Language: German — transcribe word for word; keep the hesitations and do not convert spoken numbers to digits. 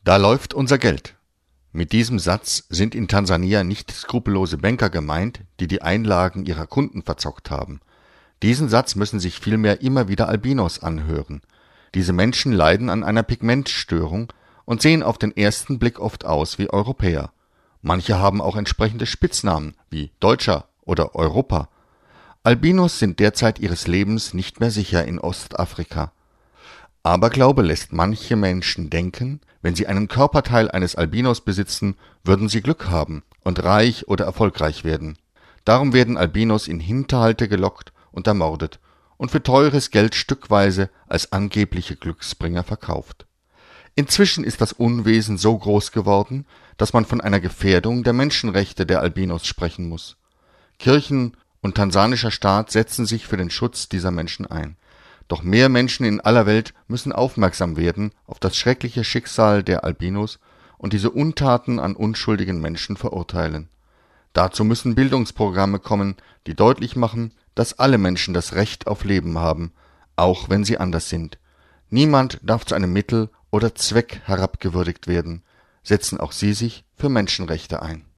Da läuft unser Geld. Mit diesem Satz sind in Tansania nicht skrupellose Banker gemeint, die die Einlagen ihrer Kunden verzockt haben. Diesen Satz müssen sich vielmehr immer wieder Albinos anhören. Diese Menschen leiden an einer Pigmentstörung und sehen auf den ersten Blick oft aus wie Europäer. Manche haben auch entsprechende Spitznamen wie Deutscher oder Europa. Albinos sind derzeit ihres Lebens nicht mehr sicher in Ostafrika. Aberglaube lässt manche Menschen denken, wenn sie einen Körperteil eines Albinos besitzen, würden sie Glück haben und reich oder erfolgreich werden. Darum werden Albinos in Hinterhalte gelockt und ermordet und für teures Geld stückweise als angebliche Glücksbringer verkauft. Inzwischen ist das Unwesen so groß geworden, dass man von einer Gefährdung der Menschenrechte der Albinos sprechen muss. Kirchen und tansanischer Staat setzen sich für den Schutz dieser Menschen ein. Doch mehr Menschen in aller Welt müssen aufmerksam werden auf das schreckliche Schicksal der Albinos und diese Untaten an unschuldigen Menschen verurteilen. Dazu müssen Bildungsprogramme kommen, die deutlich machen, dass alle Menschen das Recht auf Leben haben, auch wenn sie anders sind. Niemand darf zu einem Mittel oder Zweck herabgewürdigt werden. Setzen auch Sie sich für Menschenrechte ein.